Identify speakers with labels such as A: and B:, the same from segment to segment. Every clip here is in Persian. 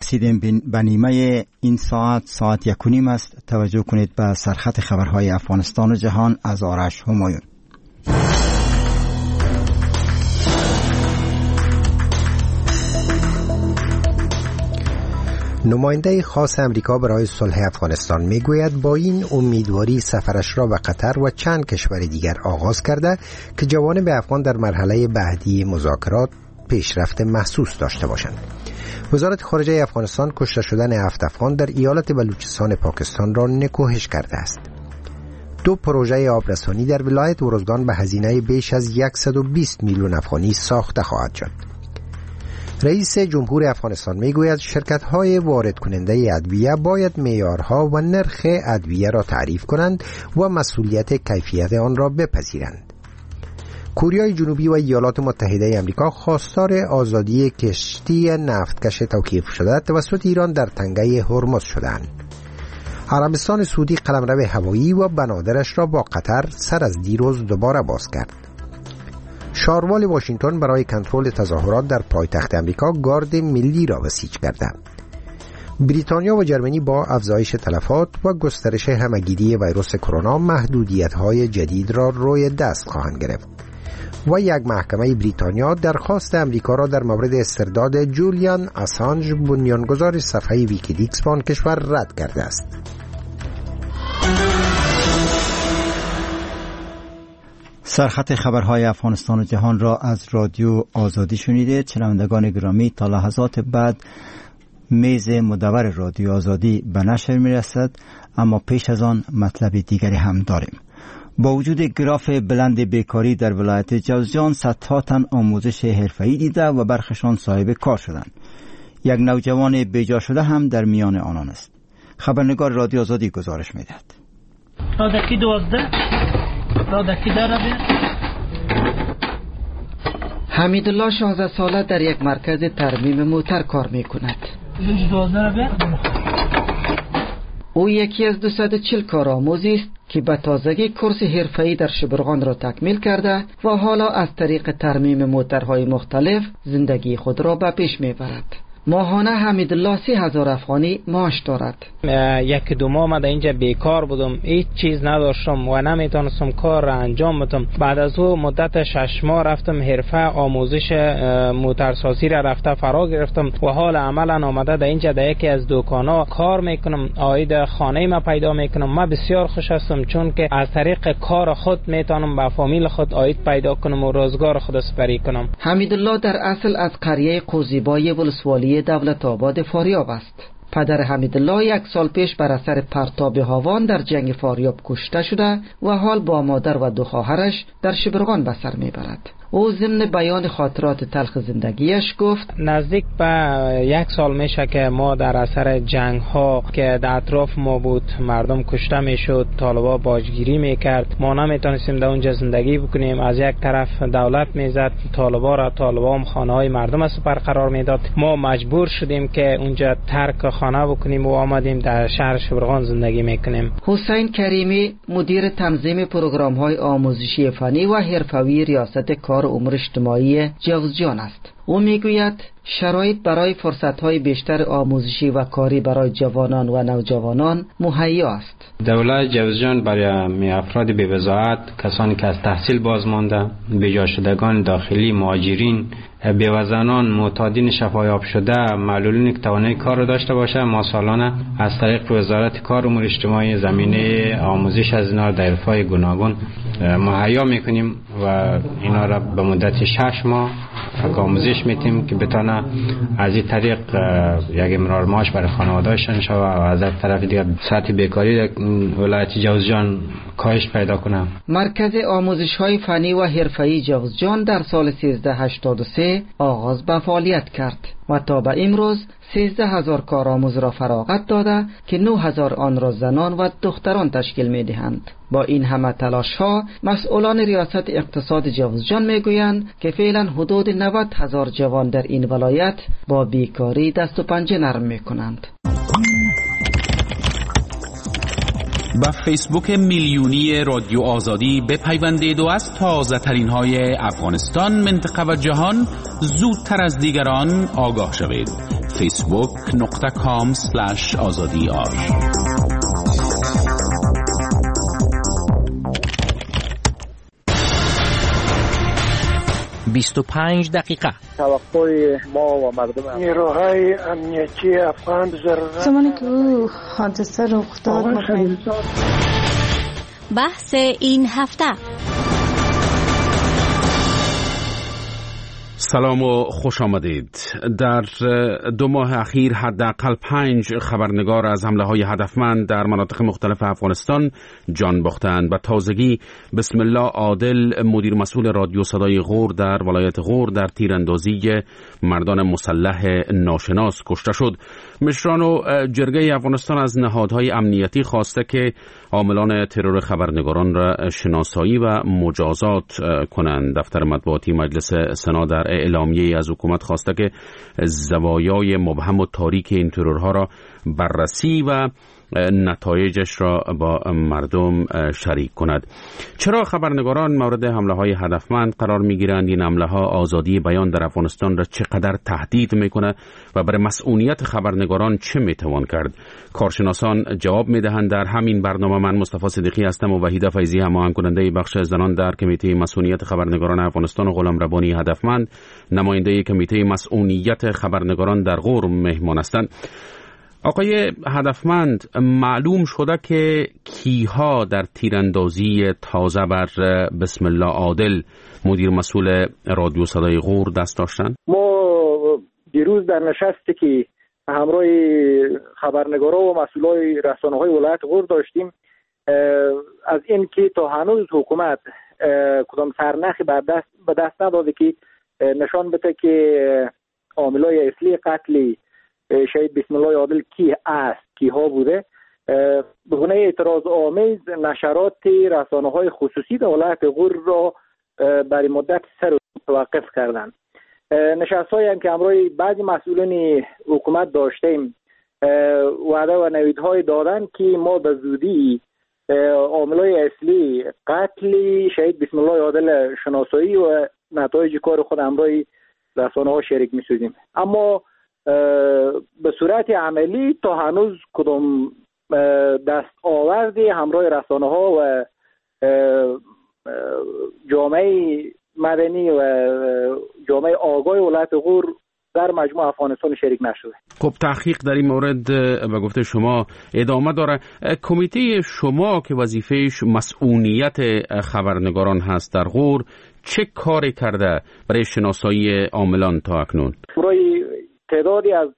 A: رسیدیم به نیمه این ساعت 1:30 است. توجه کنید به سرخط خبرهای افغانستان و جهان از آرش همایون.
B: نماینده خاص امریکا برای صلح افغانستان میگوید با این امیدواری سفرش را به قطر و چند کشور دیگر آغاز کرده که جوانب افغان در مرحله بعدی مذاکرات پیشرفت محسوس داشته باشند. وزارت خارجه افغانستان کشته شدن 7 افغان در ایالت بلوچستان پاکستان را نکوهش کرده است. 2 پروژه آبرسانی در ولایت ارزگان به هزینه بیش از 120 میلیون افغانی ساخته خواهد شد. رئیس جمهور افغانستان میگوید شرکت‌های وارد کننده ادویه باید معیارها و نرخ ادویه را تعریف کنند و مسئولیت کیفیت آن را بپذیرند. کره جنوبی و ایالات متحده آمریکا خواستار آزادی کشتی نفتکش توقیف شده توسط ایران در تنگه هرمز شدند. عربستان سعودی قلمرو هوایی و بنادرش را با قطر سر از دیروز دوباره باز کرد. شاروال واشنگتن برای کنترل تظاهرات در پایتخت آمریکا گارد ملی را بسیج کرده. بریتانیا و جرمنی با افزایش تلفات و گسترش همهگیری ویروس کرونا محدودیت‌های جدید را روی دست خواهند گرفت. و یک محکمه بریتانیا درخواست امریکا را در مورد استرداد جولیان آسانج بنیانگذار صفحه ویکیلیکس به آن کشور رد کرده است.
A: سرخط خبرهای افغانستان و جهان را از رادیو آزادی شنیدید. شنوندگان گرامی، تا لحظات بعد میز مدور رادیو آزادی به نشر میرسد، اما پیش از آن مطلب دیگری هم داریم. با وجود گراف بلند بیکاری در ولایت جوزجان، صدها تن آموزش حرفه‌ای دیده و برخشان صاحب کار شدند. یک نوجوان بیجا شده هم در میان آنان است. خبرنگار رادیو آزادی گزارش میدهد.
C: رادکی 12 رادکی داره.
D: حمیدالله 16 ساله در یک مرکز ترمیم موتر کار میکند. او یکی از 240 کارآموزی است که به تازگی کورس حرفه‌ای در شبرغان را تکمیل کرده و حالا از طریق ترمیم موترهای مختلف زندگی خود را به پیش میبرد. ماهانه حمیدالله 30,000 افغانی معاش دارد.
E: 1-2 ماه من اینجا بیکار بودم، هیچ چیز نداشتم و نمیتونستم کار را انجام بدم. بعد از او مدت 6 ماه رفتم حرفه آموزش موترسازی را رفته فرا گرفتم و حال عملا آمده در اینجا در یکی از دکانا کار میکنم، عاید خانه ما پیدا میکنم. من بسیار خوش هستم چون که از طریق کار خود میتونم به فامیل خود عاید پیدا کنم و روزگار خود سپری کنم.
D: حمیدالله در اصل از قریه قوزیبای ولسوالی دولت آباد فاریاب است. پدر حمیدالله 1 سال پیش بر اثر پرتاب هاوان در جنگ فاریاب کشته شده و حال با مادر و 2 خواهرش در شبرغان به سر میبرد. او ضمن بیان خاطرات تلخ زندگیش گفت
E: نزدیک به 1 سال میشه که ما در اثر جنگ ها که در اطراف ما بود مردم کشته میشد، طالبا باجگیری میکرد، ما نمیتونستیم در اونجا زندگی بکنیم. از یک طرف دولت میزد طالبا را، طالبا هم خانه های مردم از برقرار میداد. ما مجبور شدیم که اونجا ترک خانه بکنیم و آمدیم در شهر شبرغان زندگی میکنیم.
D: حسین کریمی مدیر تنظیم پروگرام های آموزشی فنی و حرفه‌ای ریاست کار امور اجتماعی جوزجان است. او میگوید شرایط برای فرصت‌های بیشتر آموزشی و کاری برای جوانان و نوجوانان مهیا است.
F: دولت جوزجان برای افراد بی‌وضاحت، کسانی که از تحصیل باز مانده، بیجا شدگان داخلی، مهاجرین، بیوزنان، معتادین شفایاب شده، معلولین که توانایی کار را داشته باشه، ما سالانه از طریق وزارت کار امور اجتماعی زمینه آموزش از اینا در حرفه‌های گوناگون مهیا میکنیم و اینا را به مدت 6 ماه آموزش میتیم که بتونه از این طریق یک امرار معاش برای خانواده‌شان شود و از طرف دیگر سطح بیکاری در ولایت جوزجان کاهش پیدا کنه.
D: مرکز آموزش‌های فنی و حرفه‌ای جوزجان در سال 1383 آغاز به فعالیت کرد و تا به امروز 13,000 کارآموز را فراغت داده که 9,000 آن را زنان و دختران تشکیل می‌دهند. با این همه تلاش‌ها مسئولان ریاست اقتصاد جوزجان میگویند که فعلا حدود 90,000 جوان در این ولایت با بیکاری دست و پنجه نرم می‌کنند.
G: با فیسبوک میلیونی رادیو آزادی بپیوندید و از تازه ترین های افغانستان، منطقه و جهان زودتر از دیگران آگاه شوید. facebook.com/azadiar.
H: 25 دقیقه.
I: توقع ما و مردم
J: نیروهای امنیتی افغان
K: زمانی که حادثه رخ داد
L: بحث این هفته.
G: سلام و خوش آمدید. در 2 ماه اخیر حداقل 5 خبرنگار از حمله‌های هدفمند در مناطق مختلف افغانستان جان باختند. و تازگی بسم الله عادل، مدیر مسئول رادیو صدای غور در ولایت غور، در تیراندازی مردان مسلح ناشناس کشته شد. مشران و جرگه افغانستان از نهادهای امنیتی خواسته که عاملان ترور خبرنگاران را شناسایی و مجازات کنند. دفتر مطبوعاتی مجلس سنا در اعلامیه از حکومت خواسته که زوایای مبهم و تاریک این ترورها را بررسی و نتایجش را با مردم شریک کند. چرا خبرنگاران مورد حمله‌های هدفمند قرار می‌گیرند؟ این حمله‌ها آزادی بیان در افغانستان را چقدر تهدید می‌کند و برای مسئولیت خبرنگاران چه می‌توان کرد؟ کارشناسان جواب می‌دهند. در همین برنامه من مصطفی صدیقی هستم و وحیده فیضی هماهنگ کننده بخش زنان در کمیته مسئولیت خبرنگاران افغانستان و غلام ربانی هدفمند، نماینده کمیته مسئولیت خبرنگاران در غور مهمان هستند. آقای هدفمند، معلوم شده که کیها در تیراندازی تازه بر بسم الله عادل، مدیر مسئول رادیو صدای غور، دست داشتن؟
I: ما دیروز در نشستی که همراه خبرنگارا و مسئولای رسانه‌های ولایت غور داشتیم، از این که تا هنوز حکومت کدام سرنخی به دست نداده که نشان بده که عاملای اصلی قتل شهید بسم الله عادل کی است، کیها بوده، به گونه اعتراض آمیز نشرات رسانه‌های خصوصی در ولایت غور را برای مدت سر توقف کردند. نشست‌هایی هم که همراه بعضی مسئولین حکومت داشتیم، وعده و نویدهای دادن که ما به زودی عاملای اصلی قتل شهید بسم الله عادل شناسایی و نتایج کار خود همراه رسانه‌ها شریک می‌سازیم. اما به صورت عملی تا هنوز کدام دست آوردی همراه رسانه‌ها و جامعه مدنی و جامعه آگاه ولایت غور در مجموع افغانستان شریک نشده.
G: خب تحقیق در این مورد به گفته شما ادامه داره. کمیته شما که وظیفهش مسئولیت خبرنگاران هست در غور، چه کاری کرده برای شناسایی عاملان تا اکنون؟
I: برای تعدادی از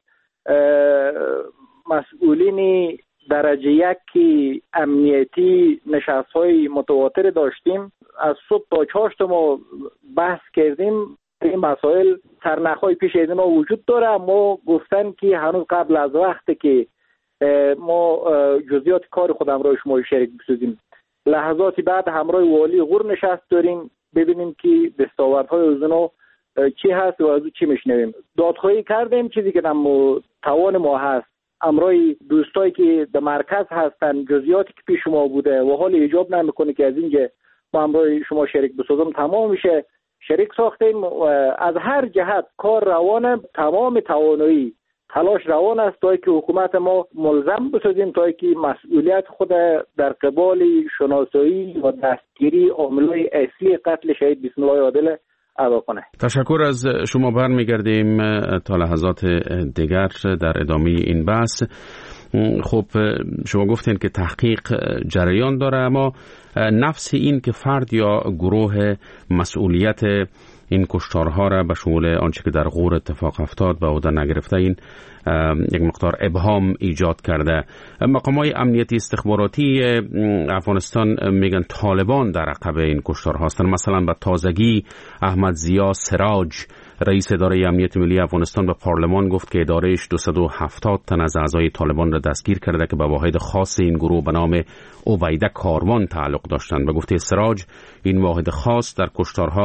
I: مسئولین درجه 1 امنیتی نشست‌های متواتر داشتیم. از صبح تا 4 ما بحث کردیم. این مسائل سرنخ‌های پیش از ما وجود داره، اما گفتن که هنوز قبل از وقتی که ما جزئیات کار خودم را شما شریک بسازیم. لحظاتی بعد همراه والی غور نشست داریم ببینیم که دستاوردهای اونا چی هست و از چی میشنویم. دادخواهی کردیم، چیزی که توان ما هست همراه دوستایی که در مرکز هستن، جزئیاتی که پیش ما بوده و حال ایجاب نمیکنه که از اینجا ما همراه شما شریک بسازم، تمام میشه شریک ساختیم و از هر جهت کار روانه، تمام توانایی تلاش روان است تا که حکومت ما ملزم بسازیم تا که مسئولیت خود در قبال شناسایی و دستگیری عاملای اصلی قتل شهید بسم الله عادل ادا کنه.
G: تشکر از شما. برمیگردیم تا لحظات دیگر در ادامه این بحث. خب شما گفتین که تحقیق جریان داره، اما نفس این که فرد یا گروه مسئولیت این کشتارها را به شمول آنچه که در غور اتفاق افتاد به عهده نگرفته، این یک مقدار ابهام ایجاد کرده. مقامات امنیتی استخباراتی افغانستان میگن طالبان در عقب این کشتارها هستند. مثلا به تازگی احمد ضیا سراج، رئیس اداره امنیت ملی افغانستان، به پارلمان گفت که ادارهش 270 تن از اعضای طالبان را دستگیر کرده که به واحد خاص این گروه به نام عبیده کاروان تعلق داشتند. به گفته سراج این واحد خاص در کشتارها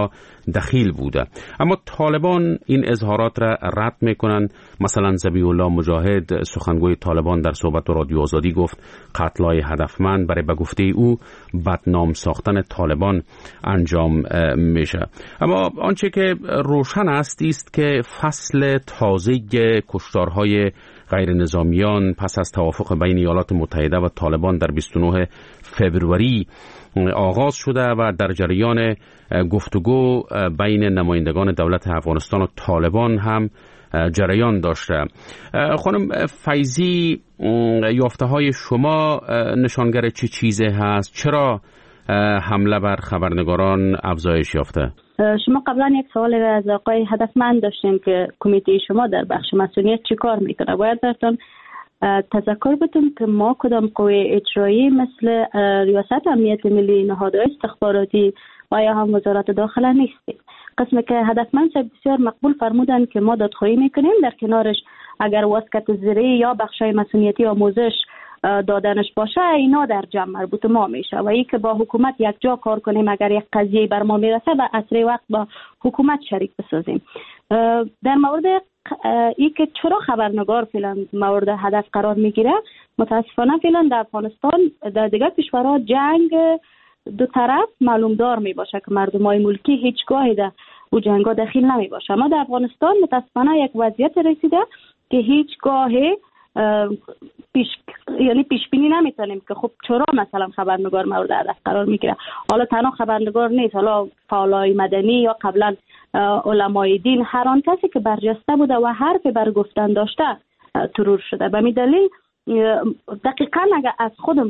G: دخیل بوده. اما طالبان این اظهارات را رد میکنن. مثلا ذبیح الله مجاهد سخنگوی طالبان در صحبت رادیو آزادی گفت قتل‌های هدفمند برای به گفته او بدنام ساختن طالبان انجام میشه. اما آنچه که روشن است که فصل تازه کشتارهای غیر نظامیان پس از توافق بین ایالات متحده و طالبان در 29 فوریه آغاز شده و در جریان گفتگو بین نمایندگان دولت افغانستان و طالبان هم جریان داشته. خانم فیضی، یافته های شما نشانگر چه چیزی هست؟ چرا حمله بر خبرنگاران افزایش یافته؟
H: شما قبلا یک سوال از آقای هدفمند داشتین که کمیته شما در بخش مسئولیت چی کار میکنه. باید براتون تذکر بدم که ما کدام قوه اجرایی مثل ریاست امنیت ملی، نهادهای استخباراتی و یا هم وزارت داخله نیستیم. قسمی که هدفمند بسیار مقبول فرمودن که ما دادخواهی میکنیم، در کنارش اگر واسکت زیری یا بخشای مسئولیتی آموزش دادنش باشه اینا در جمع مربوط ما میشه و ای که با حکومت یک جا کار کنیم، اگر یک قضیه بر ما میرسه و اسرع وقت با حکومت شریک بسازیم. در مورد ای که چرا خبرنگار فعلا مورد هدف قرار میگیره، متاسفانه فعلا در افغانستان در دیگر کشورها جنگ دو طرف معلوم دار می باشه که مردمای ملکی هیچگاهی در او جنگا دخیل نمی باشه. اما در افغانستان متاسفانه یک وضعیت رسیده که هیچگاهی پیش بینی نمیتونیم که خب چرا مثلا خبرنگار مورد هدف قرار میگیره. حالا تنها خبرنگار نیست، حالا فعالای مدنی یا قبلا علمای دین، هر آن کسی که برجسته بوده و حرف بر گفتن داشته ترور شده. به می دلیل دقیقاً اگر از خودم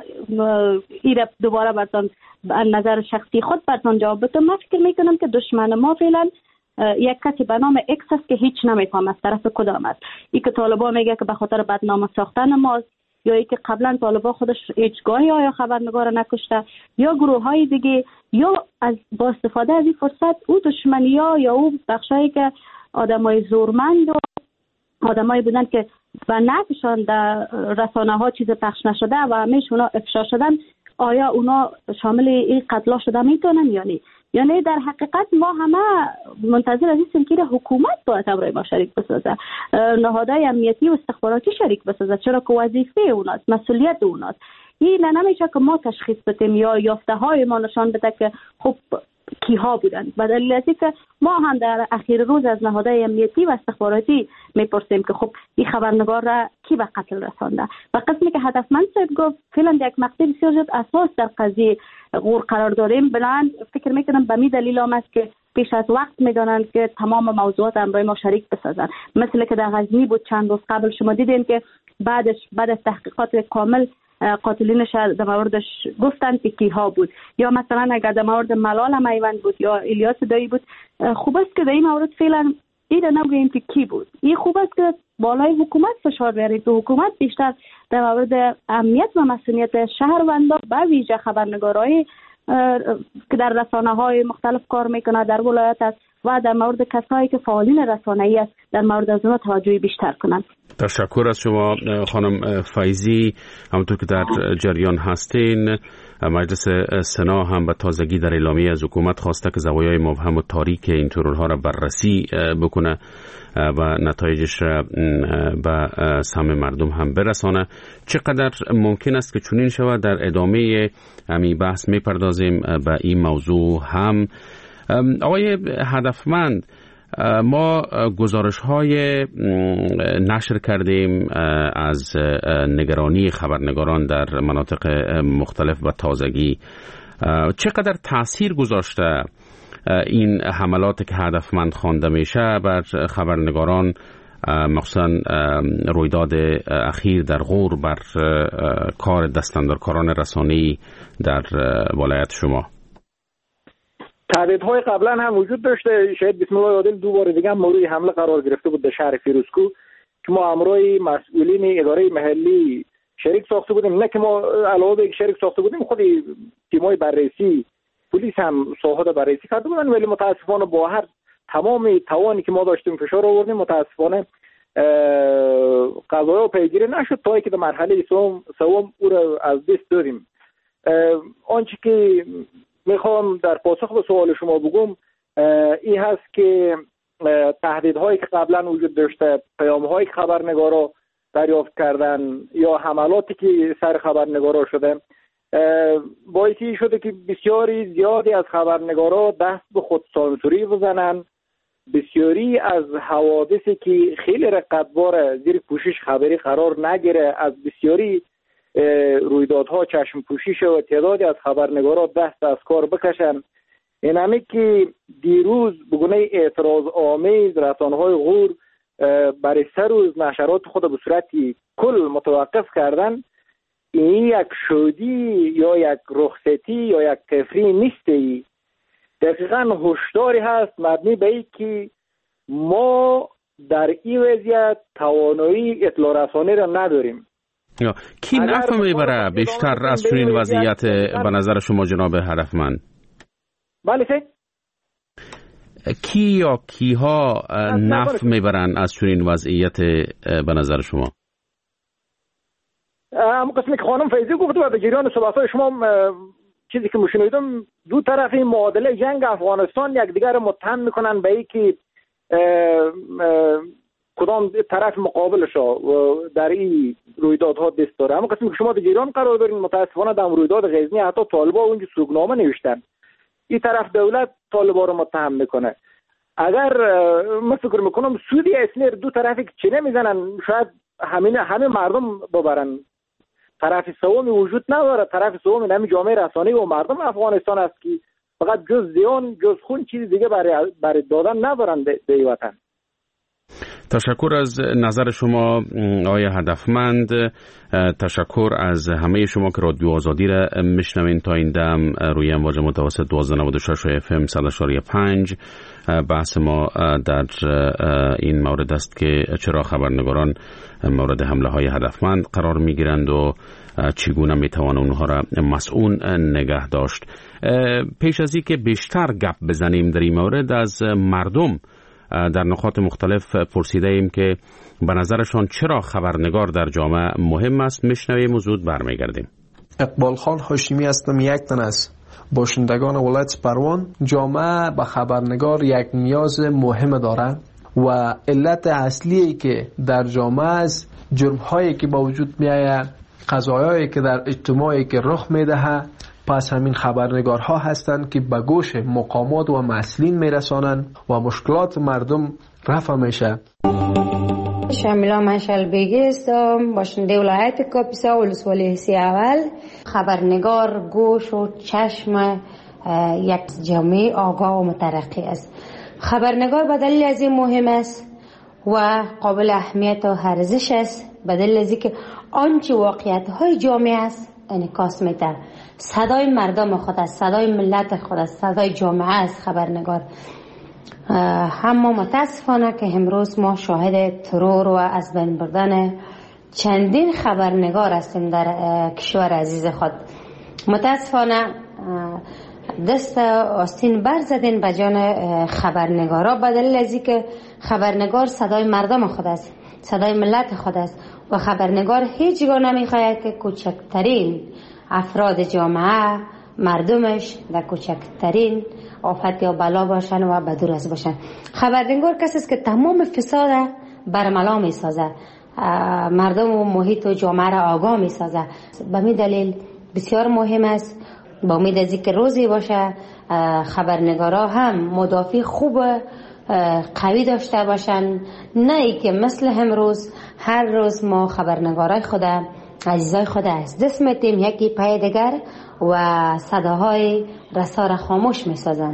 H: ایره دوباره براتون نظر شخصی خود براتون جواب بدم، من فکر میکنم که دشمن ما فعلا یک کسی به نام اکس است که هیچ نمیفهم از طرف کدام است. ای که طالبان میگه که به خاطر بدنام ساختن ماست، یا ای که قبلا طالبان خودش هیچگاهی آیا خبرنگار نکشته، یا گروه های دیگه، یا از با استفاده از این فرصت او دشمنی ها یا او بخشایی که آدمای زورمند و آدمایی بودن که و نفشان در رسانه ها چیز پخش نشده و همیشه اونا افشا شدن، آیا اونا شامل این قتلا شده میتونن یا نه؟ یعنی در حقیقت ما همه منتظر از این که حکومت باید امرای ما شریک بسازه، نهادهای امنیتی و استخباراتی شریک بسازه، چرا که وظیفه اوناست، مسئولیت اوناست. این نمیشه که ما تشخیص بدیم یا یافته های ما نشان بده که خب کیها بودن. به دلیل از اینکه ما هم در اخیر روز از نهادهای امنیتی و استخباراتی میپرسیم که خب این خبرنگار را کی به قتل رسانده. و قسمی که هدفمند صاحب گفت فعلا یک مقطع بسیار زیاد اساس در قضیه غور قرار داریم. بلند فکر میکنم به می دلیل هم است که پیش از وقت میدانند که تمام موضوعات امرای ما شریک بسازن. مثل که در غزنی بود چند روز قبل شما دیدین که بعد از تحقیقات کامل قاتلینش در موردش گفتن که کیها بود. یا مثلا اگر در مورد ملال میوند بود یا الیاس دایی بود، خوب است که در این مورد فعلا این نمیگیم که کی بود. این خوب است که بالای حکومت فشار بیارید که حکومت بیشتر در مورد امنیت و مسئولیت شهروندان و ویژه خبرنگارای که در رسانه‌های مختلف کار میکنه در ولایت است و در مورد کسایی که فعالین رسانه‌ای است در مورد از اونها توجه بیشتر کنند.
G: تشکر از شما خانم فیضی. همونطور که در جریان هستین، مجلس سنا هم به تازگی در اعلامیه از حکومت خواسته که زوایای مبهم و تاریک این ترورها را بررسی بکنه و نتایجش به سهم مردم هم برسانه. چقدر ممکن است که چنین شود؟ در ادامه همین بحث میپردازیم به این موضوع هم. آقای هدفمند، ما گزارش‌های نشر کردیم از نگرانی خبرنگاران در مناطق مختلف و تازگی. چقدر تأثیر گذاشته این حملات که هدفمند خوانده میشه بر خبرنگاران، مخصوصا رویداد اخیر در غور بر کار دستاندرکاران رسانه‌ای در ولایت شما؟
I: تهدیدهای قبلا هم وجود داشته. شاید بسم الله عادل دو بار دیگه هم مورد حمله قرار گرفته بود در شهر فیروزکو که ما امرای مسئولین اداره محلی شریک ساخته بودیم. نه که ما علاوه بر شریک ساخته بودیم، خود تیمای بررسی پلیس هم ساحات بررسی کرده بودن، ولی متاسفانه با هر تمام توانی که ما داشتیم فشار آوردیم، متاسفانه قضایا پیگیری نشد تا اینکه در مرحله سوم او را از دست دادیم. آنچه که میخوام در پاسخ به سوال شما بگم، این هست که تهدیدهایی که قبلا وجود داشته، پیام‌هایی که خبرنگارا دریافت کردن یا حملاتی که سر خبرنگارا شده، باعثی شده که بسیاری زیادی از خبرنگارا دست به خودسانسوری بزنن. بسیاری از حوادثی که خیلی رقتبار زیر پوشش خبری قرار نگیره، از بسیاری رویدادها چشم پوشی شه و تعدادی از خبرنگارا دست از کار بکشن. این همی که دیروز بگونه اعتراض آمیز رسانه‌های غور برای 3 روز نشرات خود به صورتی کل متوقف کردن، این یک شودی یا یک رخصتی یا یک تفریح نیستی، دقیقاً هشداری هست مبنی به این که ما در این وضعیت توانایی اطلاع رسانی را نداریم.
G: کی نفع میبره بیشتر از چنین وضعیت به نظر شما جناب هدفمند؟
I: بله سه؟
G: کی یا کیها نفع میبرن از چنین وضعیت به نظر شما؟
I: اما قسمی که خانم فیضی گفت و به جریان صحبت‌های شما چیزی که مشاهدم، دو طرف این معادله جنگ افغانستان یکدیگر رو متهم میکنن به اینکه کدام طرف مقابلش در این رویدادها دست داره. اما قسمی که شما در جریان قرار دارین، متاسفانه در رویداد غزنی حتی طالبا اونجا سوگنامه نوشتن، این طرف دولت طالبا رو متهم میکنه. اگر من فکر میکنم سودی اصلی دو طرفی که چه نمیزنن، شاید همه مردم ببرن. طرف سومی وجود نداره. طرف سومی همین جامعه رسانه‌ای و مردم افغانستان است که فقط جز زیان جز خون چیز دیگه برای دادن ندارن به وطن.
G: تشکر از نظر شما آقای هدفمند. تشکر از همه شما که رادیو آزادی را میشنوین. تا این دم روی امواج متوسط 1296 FM 100.5 بحث ما در این مورد است که چرا خبرنگاران مورد حمله های هدفمند قرار میگیرند و چگونه میتوان اونها را مسئول نگه داشت. پیش از این که بیشتر گپ بزنیم در این مورد، از مردم در نقاط مختلف پرسیده ایم که به نظرشان چرا خبرنگار در جامعه مهم است. میشنویم و زود برمیگردیم.
M: اقبال خان هاشمی هستم، یک تن از باشندگان ولایت پروان. جامعه به خبرنگار یک نیاز مهم داره و علت اصلی که در جامعه از جرم‌هایی که با وجود میآید، قضایایی که در اجتماعی که رخ میدهد، پس همین خبرنگارها هستند که به گوش مقامات و مسئولین میرسانند و مشکلات مردم رفع میشه.
N: شمیلا منشل بیگی هستم، باشنده ولایت کاپیسا ولسوالی حسی اول. خبرنگار گوش و چشم یک جامعه آگاه و مترقی است. خبرنگار به دلیل از این مهم است و قابل اهمیت و ارزش است، به دلیل از اینکه آنچه واقعیت های جامعه است انعکاس میده. صدای مردم خود است، صدای ملت خود است، صدای جامعه است خبرنگار. اما متاسفانه که امروز ما شاهد ترور و از بین بردن چندین خبرنگار هستیم در کشور عزیز خود. متاسفانه دست آستین بر زدین به جان خبرنگارا، به دلیل از اینکه خبرنگار صدای مردم خود است، صدای ملت خود است و خبرنگار هیچگاه نمیخواهد که کوچکترین افراد جامعه، مردمش در کوچکترین آفت یا بلا باشن و بدور از باشن. خبرنگار کسی است که تمام فساد برملا می سازه، مردم و محیط و جامعه را آگاه می سازه. به می دلیل بسیار مهم است، با امید از اینکه روزی باشه خبرنگارا هم مدافع خوب قوی داشته باشن، نه ای که مثل امروز هر روز ما خبرنگارای خود، عزیزای خود از دست میتیم یکی پای دیگر و صداهای رسا را خاموش میسازن.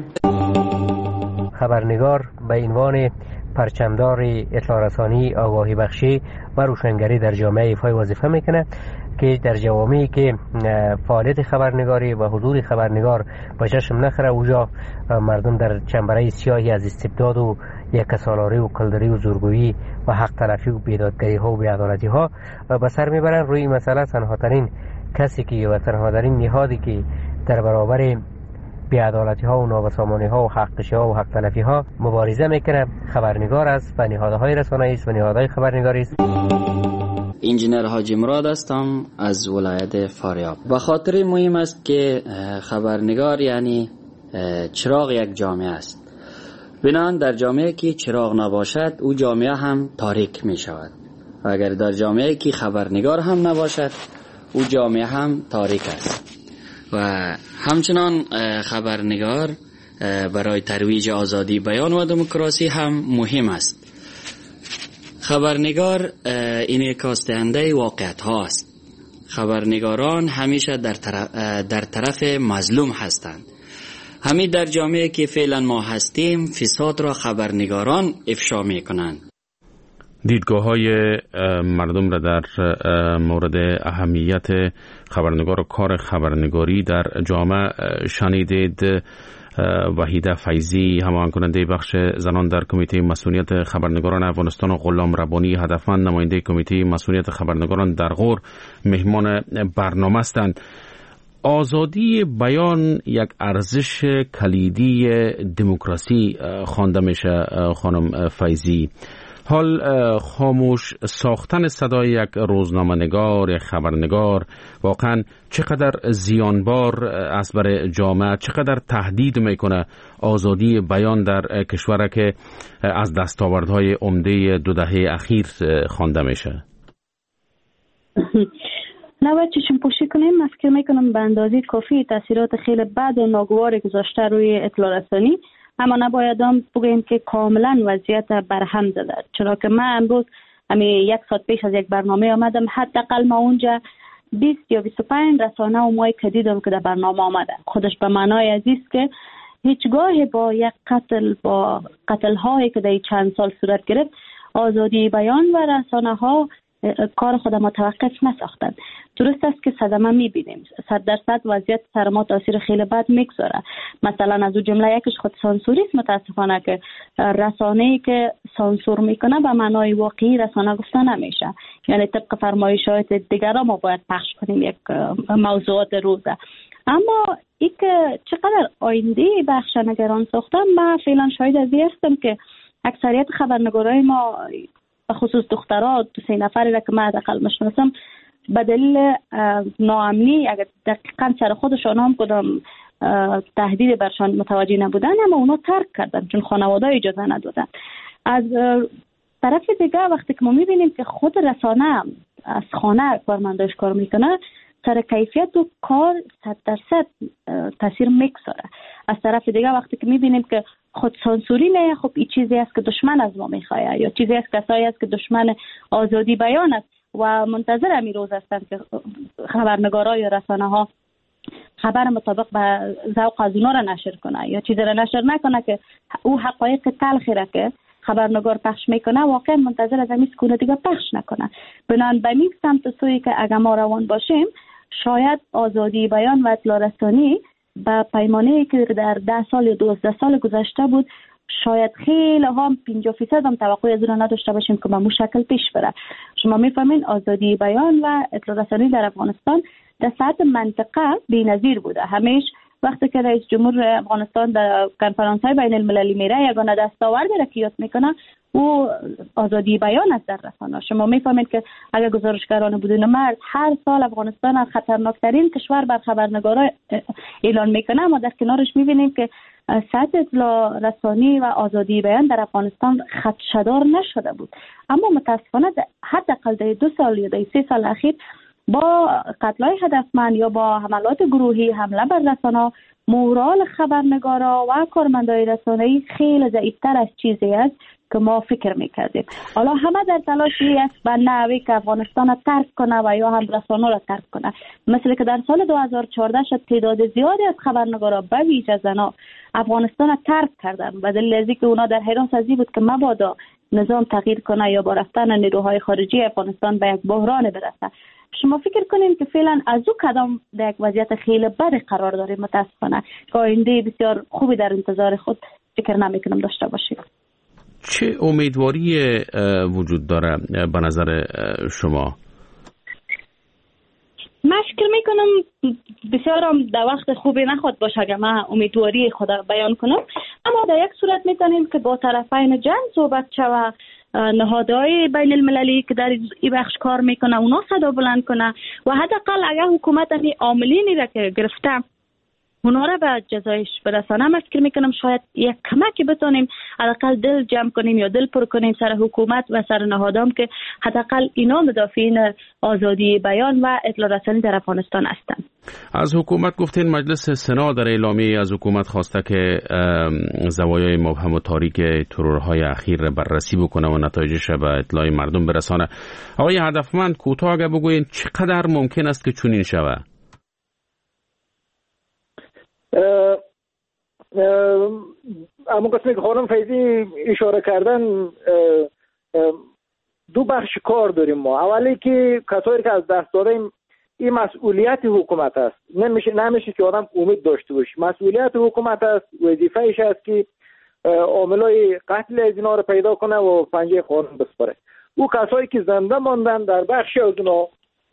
O: خبرنگار به عنوان پرچمدار اطلاع رسانی، آگاهی بخشی و روشنگری در جامعه ایفای وظیفه میکنه که در جوامعی که فعالیت خبرنگاری و حضور خبرنگار با چشم نخره، اوجا مردم در چنبره سیاهی از استبداد و یکسالاری و کلدری و زورگویی و حق تلفی و بیدادگری ها و بیعدالتی ها به سر میبرن. روی مسئله تنهاترین کسی که و تنهاترین نهادی که در برابر بیعدالتی ها و نابسامانی ها و حق‌کشی ها و حق تلفی ها مبارزه میکنه خبرنگار است و نهادهای رسانه‌ای است و نهادهای خبرنگاری است.
P: انجینر حاجی مراد هستم از ولایت فاریاب. به خاطر مهم است که خبرنگار یعنی چراغ یک جامعه است. بنابراین در جامعه که چراغ نباشد او جامعه هم تاریک می شود و اگر در جامعه که خبرنگار هم نباشد او جامعه هم تاریک است. و همچنان خبرنگار برای ترویج آزادی بیان و دموکراسی هم مهم است. خبرنگار این کاستنده واقعیت هاست. خبرنگاران همیشه در طرف مظلوم هستند. همین در جامعه که فعلا ما هستیم فساد را خبرنگاران افشا می کنند.
G: دیدگاه های مردم را در مورد اهمیت خبرنگار و کار خبرنگاری در جامعه شنیدید. وحیده فیضی، هماهنگ کننده بخش زنان در کمیته مسئولیت خبرنگاران افغانستان و غلام ربانی هدفمند، نماینده کمیته مسئولیت خبرنگاران در غور، مهمان برنامه هستند. آزادی بیان یک ارزش کلیدی دموکراسی خوانده میشه خانم فیضی. حال خاموش ساختن صدای یک روزنامه‌نگار یا خبرنگار واقعا چقدر زیانبار است برای جامعه، چقدر تهدید میکنه آزادی بیان در کشور که از دستاوردهای عمده 2 دهه اخیر خوانده میشه؟
H: نباید چشم پوشی کنیم. من فکر میکنم به اندازه کافی تاثیرات خیلی بد و ناگواری گذاشته روی اطلاع رسانی، اما نباید هم بگوییم که کاملا وضعیت برهم زده. چرا که من امروز 1 ساعت پیش از یک برنامه آمدم، حداقل ما اونجا 20 یا 25 رسانه و مایی که دیدم که در برنامه آمده. خودش به معنای عزیز که هیچگاه با یک قتل هایی که در چند سال صورت گرفت آزادی بیان و رسانه ها کار خود متوقف نساختند. درست است که صدمه میبینیم، 100% وضعیت سر ما تاثیر خیلی بد میگذاره. مثلا از اون جمله یکش خود سانسوری است. متاسفانه که رسانه‌ای که سانسور میکنه به معنای واقعی رسانه گفته نمیشه، یعنی طبق فرمایشات دیگران ما باید پخش کنیم یک موضوعات روزه. اما این که چقدر آینده بخش نگران ساختن، من فعلا شاهد از این هستم که اکثریت خبرنگارای ما به خصوص دخترها 2-3 نفری را که من حداقل میشناسم به دلیل ناامنی اگر دقیقاً سر خودشان هم کدام تهدید برشان متوجه نبودن، اما اونا ترک کردن چون خانواده اجازه ندادن. از طرف دیگه وقتی که ما میبینیم که خود رسانه از خانه کارمنداش کار میکنه، سر کیفیت و کار 100% تاثیر میگذاره. از طرف دیگه وقتی که میبینیم که خود سانسوری نه، خب این چیزی است که دشمن از ما میخواه یا چیزی است کسایی است که دشمن آزادی بیان است و منتظر همین روز هستند که خبرنگارا یا رسانه ها خبر مطابق به ذوق از اونا را نشر کنه یا چیزی را نشر نکنه که او حقایق تلخی را که خبرنگار پخش میکنه واقعا منتظر از همین سکونه دیگه پخش نکنه. بنابراین به این سمت سوی که اگر ما روان باشیم، شاید آزادی بیان و اطلاع رسانی به پیمانه‌ای که در 10 سال یا 12 سال گذشته بود، شاید خیلی هم 50% هم توقع از اون نداشته باشیم که به مو شکل پیش بره. شما میفهمین آزادی بیان و اطلاع رسانی در افغانستان در سطح منطقه بی‌نظیر بوده. همیشه وقتی که رئیس جمهور افغانستان در کنفرانس‌های بین المللی میره یگانه دستاورد را که یاد میکنه او آزادی بیان است در رسانه. شما میفهمید که اگر گزارشگران بدون مرز هر سال افغانستان از خطرناکترین کشور بر خبرنگارا اعلان میکنه، اما در کنارش میبینیم که سطح اطلاع رسانی و آزادی بیان در افغانستان خدشه‌دار نشده بود. اما متاسفانه حداقل در 2 سال یا در 3 سال اخیر با قتل‌های هدفمند یا با حملات گروهی حمله بر رسانه، مورال خبرنگارا و کارمندای رسانه‌ای خیلی ضعیف‌تر از چیزی است که ما فکر می‌کردیم. حالا همه در تلاشی است به نحوی که افغانستان را ترک کنه و یا هم رسانه را ترک کنه. مثل که در سال 2014 شد تعداد زیادی از خبرنگارا به ویژه زنان افغانستان را ترک کردن به دلیل از اینکه اونا در حراس از این بود که مبادا نظام تغییر کنه یا با رفتن نیروهای خارجی افغانستان به یک بحران برسه. شما فکر کنین که فعلا از او کدام در یک وضعیت خیلی بد قرار داریم. متاسفانه که آینده بسیار خوبی در انتظار خود فکر نمیکنم داشته باشیم.
G: چه امیدواری وجود داره به نظر شما؟
H: من فکر میکنم بسیار هم در وقت خوبی نخواد باشه اگر من امیدواری خود بیان کنم، اما در یک صورت میتونیم که با طرفین جنگ صحبت شود، نهادهای بین المللی که در این بخش کار میکنه اونا صدا بلند کنه و حداقل اگر حکومت همین عاملینی را که گرفته اونا را به جزایش برسانه. من فکر میکنم شاید یک کمکی بتونیم حداقل دل جمع کنیم یا دل پر کنیم سر حکومت و سر نهادام که حداقل اینا مدافعین آزادی بیان و اطلاع رسانی در افغانستان هستند.
G: از حکومت گفتین مجلس سنا در اعلامیه از حکومت خواسته که زوایای مبهم و تاریک ترورهای اخیر را بررسی بکنه و نتایجش به اطلاع مردم برسانه. آقای هدفمند کوتاه اگه بگوین چقدر ممکن است که چنین شود؟
I: اما قسمی که خانم فیضی اشاره کردن دو بخش کار داریم ما. اولی که کسایی که از دست دادیم این مسئولیت حکومت است. نمیشه که آدم امید داشته باشه. مسئولیت حکومت است، وظیفه‌اش است که عاملای قتل از اینا رو پیدا کنه و پنجه قانون بسپاره. او کسایی که زنده ماندن در بخشی از اونا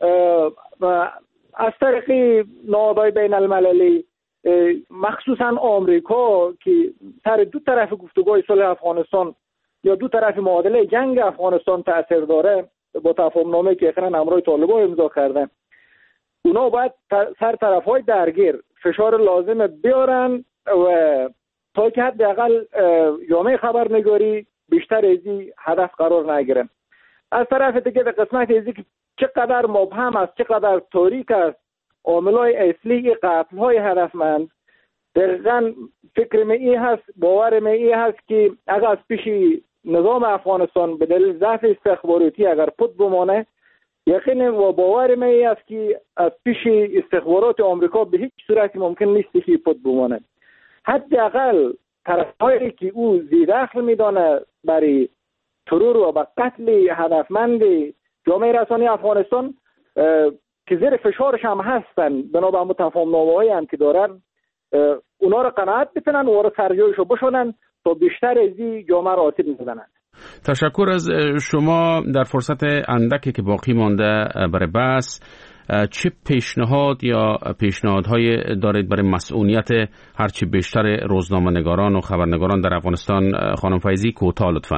I: از طریق نهادهای بین المللی مخصوصا آمریکا که سر دو طرف گفتگوهای صلح افغانستان یا دو طرف معادله جنگ افغانستان تأثیر داره با تفاهم نامه‌ای که اخیراً همراه طالبان امضا کردن، اونا باید سر طرف‌های درگیر فشار لازم بیارن و تا که حداقل جامعه خبرنگاری بیشتر از این هدف قرار نگیرن. از طرف دیگه در قسمت ازی که چقدر مبهم است، چقدر تاریک است عاملای اصلی قتل‌های هدفمند، دقیقاً فکر من این هست، باور من این هست که اگر از پیش نظام افغانستان به دلیل ضعف استخباراتی اگر پد بمانه، یقین و باور من این است که از پیش استخبارات آمریکا به هیچ صورتی ممکن نیست که پد بمانه. حداقل طرف‌هایی که او ذی‌دخل میدانه برای ترور و به قتل هدفمند جامعه رسانی افغانستان که زیر فشارش هم هستن بنابر تفاهم‌نامه‌هایی هم که دارن، اونا رو قناعت بکنن و رو سرجایشو بشونن تا بیشتر از این جامعه را آسیب نزنن.
G: تشکر از شما. در فرصت اندکی که باقی مانده برای بحث، چه پیشنهاد یا پیشنهادهای دارید برای مسئولیت هرچی بیشتر روزنامه‌نگاران و خبرنگاران در افغانستان؟ خانم فیضی کوتاه لطفاً.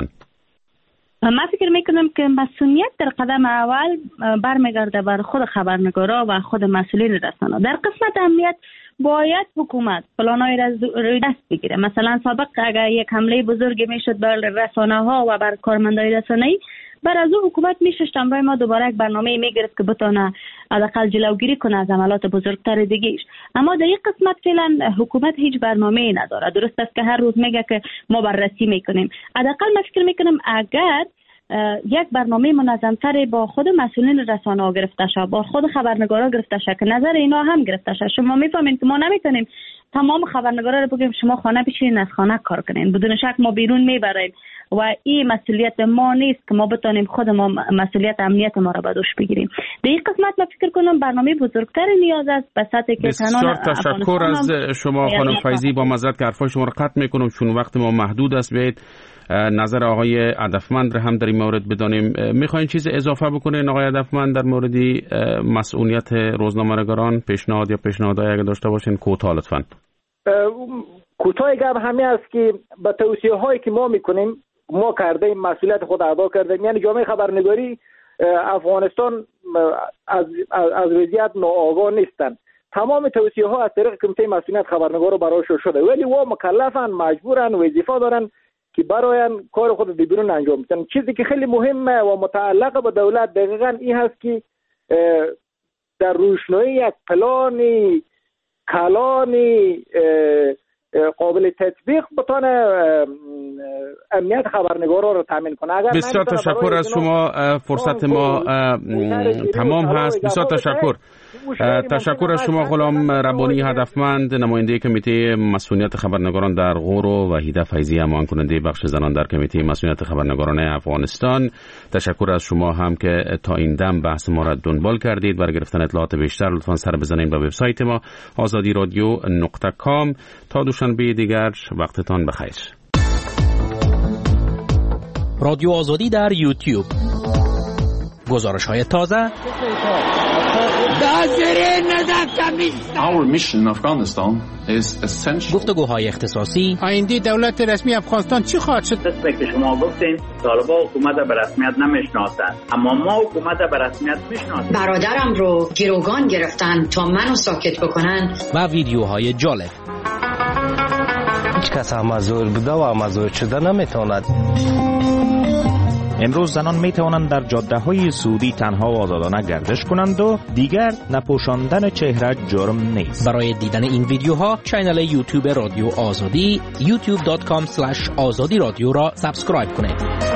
H: من فکر میکنم که مسئولیت در قدم اول برمیگرده بر خود خبرنگارا و خود مسئولین رسانه. در قسمت امنیت باید حکومت پلان‌های را روی دست بگیره. مثلا سابق اگر یک حمله بزرگی میشد بر رسانه ها و بر کارمندای رسانه‌ای، بر از او حکومت میشست همراه ما دوباره یک برنامه میگرفت که بتونه حداقل جلوگیری کنه از عملات بزرگتر دیگه‌اش. اما در این قسمت فعلا حکومت هیچ برنامه‌ای نداره. درست است که هر روز میگه که ما بررسی میکنیم. حداقل من فکر میکنم اگر یک برنامه منظم‌تر با خود مسئولین رسانه‌ها گرفته شه، با خود خبرنگارا گرفته شه که نظر اینا هم گرفته شه. شما میفهمین که ما نمیتونیم تمام خبرنگارا رو بگیم شما خانه بشینین از خانه کار کنین. بدون شک ما بیرون میبریم و این مسئولیت ما نیست که ما بتونیم خود ما مسئولیت امنیت ما را به دوش بگیریم. در این قسمت من فکر کنم برنامه بزرگتر نیاز است به سطحی که
G: بسیار تشکر از شما خانم فیضی. با معذرت که حرفای شما را قطع میکنم چون وقت ما محدود است. بیایید نظر آقای هدفمند را هم در این مورد بدانیم. میخواین چیز اضافه بکنین آقای هدفمند در مورد مسئولیت روزنامه‌نگاران؟ پیشنهاد یا پیشنهادایی اگه داشته باشین کوتاه لطفاً.
I: کوتاه گپ همین است که با توصیه هایی که ما میکنیم ما کردیم، مسئولیت خود ادا کردیم. یعنی جامعه خبرنگاری افغانستان از وضعیت ناآگاه نیستن. تمام توصیه ها از طریق کمیته مسئولیت خبرنگار برایشون شده، ولی و مکلفن، مجبورن، وظیفه دارن که براین کار خود بیرون انجام بدن. چیزی که خیلی مهمه و متعلق به دولت دقیقاً این هست که در روشنایی یک پلانی کلانی قابل تطبیق بتونه امنیت خبرنگارا رو تامین کنه.
G: بسیار تشکر از شما. فرصت ما تمام هست. بسیار تشکر. تشکر از شما غلام ربانی هدفمند، نماینده کمیته مسئولیت خبرنگاران در غور، و وحیده فیضی، معاون کننده بخش زنان در کمیته مسئولیت خبرنگاران افغانستان. تشکر از شما هم که تا این دم بحث ما را دنبال کردید. برای گرفتن اطلاعات بیشتر لطفاً سر بزنید به وبسایت ما azadiradyo.com. تا دوشنبه دیگر وقتتان بخیر.
Q: رادیو آزادی در یوتیوب. گزارش‌های تازه. گفتگوهای اختصاصی.
R: آینده دولت رسمی افغانستان چی خواهد شد؟
S: که شما گفتین طالبان حکومت به رسمیت نمیشناسند، اما ما حکومت به رسمیت میشناسیم.
T: برادرم رو گروگان گرفتن تا منو ساکت بکنن.
Q: و ویدیوهای جالب.
U: هیچ کس مزور بوده و مزور شده نمیتواند.
V: امروز زنان می توانند در جاده های سعودی تنها و آزادانه گردش کنند و دیگر نپوشاندن چهره جرم نیست.
Q: برای دیدن این ویدیوها کانال یوتیوب رادیو آزادی youtube.com/azadi radio را سابسکرایب کنید.